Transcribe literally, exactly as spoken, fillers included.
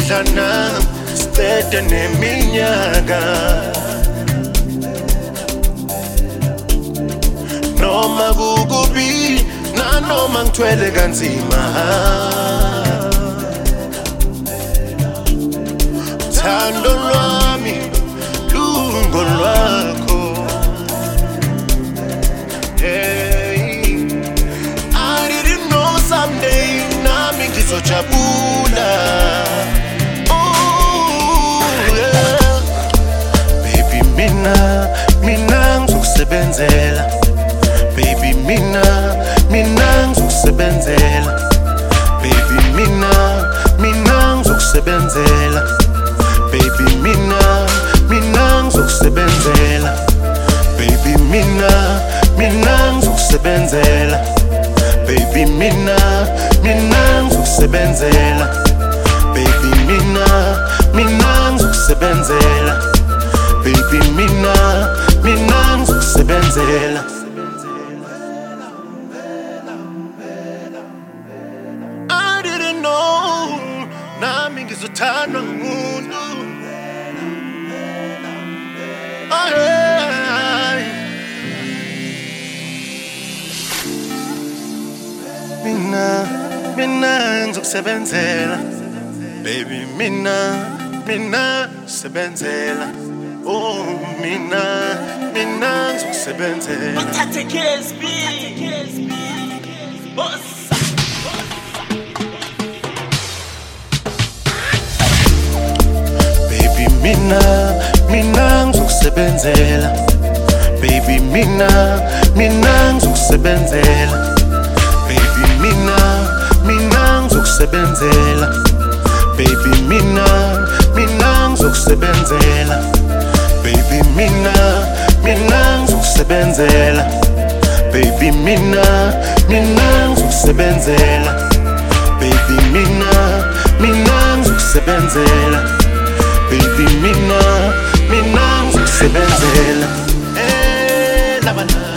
Sidlana sicede neminyaka noma kukubi nanoma ngithwele kanzima thando lwami lungo lwakho hey I didn't know someday nami ngizojabula oh yeah baby mina mina ngizokusebenzela baby mina mina ngizokusebenzela baby mina mina ngizokusebenzela baby mina mina ngizokusebenzela baby mina mina ngizokusebenzela baby mina mina ngizokusebenzela baby mina mina ngizokusebenzela baby mina mina ngizokusebenzela I didn't know nami ngizothandwa ngumuntu mina mina ngizokusebenzela baby mina mina sebenzela oh mina mina ngizokusebenzela uthathe K S B boss baby mina mina ngizokusebenzela baby mina mina ngizokusebenzela baby mina mina ngizokusebenzela baby mina mina ngizokusebenzela baby mina mina ngizokusebenzela baby mina mina ngizokusebenzela baby mina mina ngizokusebenzela baby mina mina ngizokusebenzela eh la bana